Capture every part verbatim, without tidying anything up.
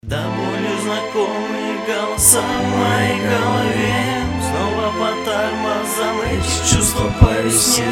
До боли знакомые голоса в моей голове. Снова по тормозам эти чувства по весне.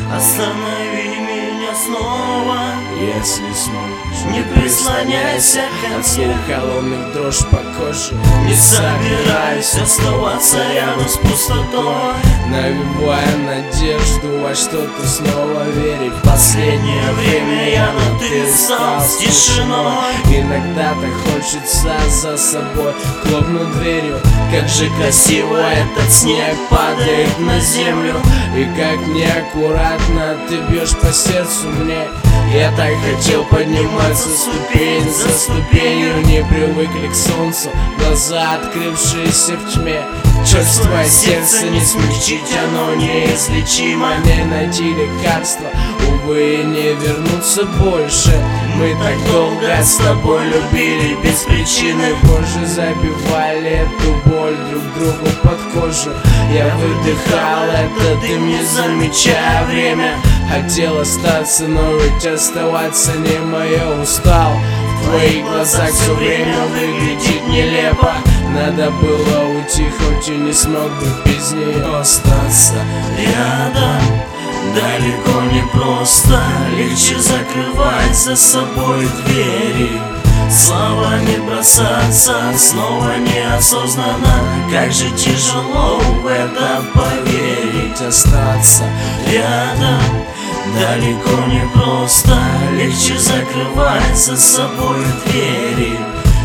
Останови меня снова, если сможешь. не прислоняйся ко От слух мне. холодных дрожь по коже. Не собираюсь оставаться рядом с пустотой, Навевая надежду во что-то снова верить. в последнее время я на «ты» стал с тишиной. Иногда так хочется за собой хлопнуть дверью. Как же красиво этот снег падает на землю, И как неаккуратно ты бьешь по сердцу мне. я так хотел подниматься ступень за ступенью. Не привыкли к солнцу, глаза открывшиеся в тьме. Черствое сердце не смягчить, оно неизлечимо. Не найти лекарства, увы, не вернуться больше. Мы так долго с тобой любили без причины, Позже забивали эту боль друг другу под кожу. Я выдыхал этот дым, не замечая время. Хотел остаться, но ведь оставаться не мое. Устал, в твоих глазах все время выглядит нелепо. Надо было уйти, хоть и не смог бы без нее остаться. рядом далеко не просто. Легче закрывать за собой двери, словами бросаться снова неосознанно. Как же тяжело в это поверить. Остаться Рядом далеко не просто. Легче закрывать за собой двери,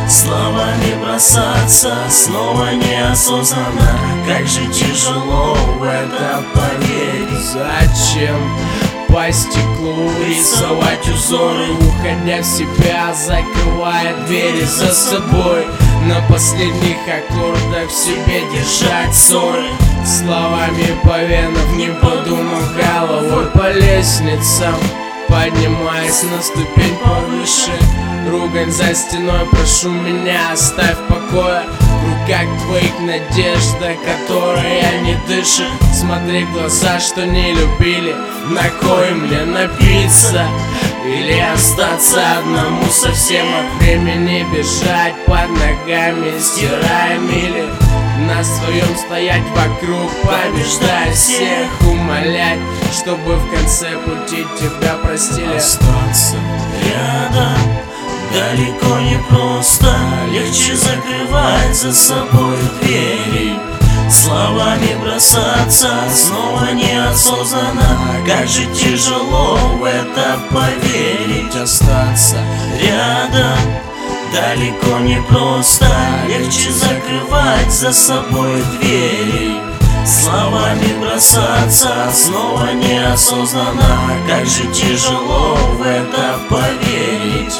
словами бросаться снова неосознанно. Как же тяжело в это поверить. Зачем по стеклу рисовать узоры, уходя в себя, закрывая двери за собой? На последних аккордах в себе держать ссоры, словами по венам, не подумав головой. По лестницам поднимаясь на ступень повыше. Ругань за стеной, прошу меня, оставь в покое. В руках твоих надежда, которая не дышит. Смотри в глаза, что не любили. На кой мне напиться? Или остаться одному совсем от времени? Бежать под ногами, стирая мили. На своем стоять вокруг, побеждая всех. Умолять, чтобы в конце пути тебя простили. Остаться рядом далеко не просто. Легче закрывать за собой двери, словами бросаться снова неосознанно. Как же тяжело в это поверить. Остаться Рядом далеко не просто. Легче закрывать за собой двери, словами бросаться снова неосознанно. Как же тяжело в это поверить.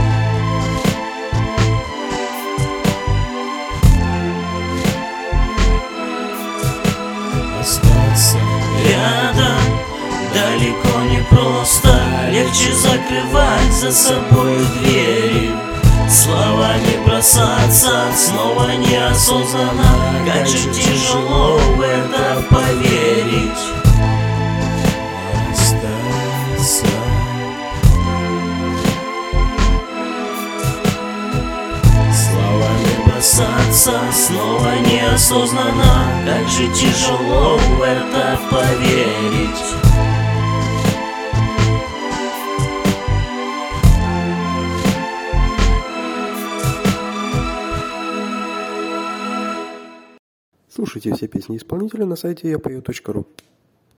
Остаться Рядом далеко не просто. Легче закрывать за собой двери, словами бросаться снова неосознанно. Как же тяжело в это поверить. Остаться словами Бросаться снова неосознанно. Как же тяжело в это поверить. Слушайте все песни исполнителя на сайте я пою точка ру.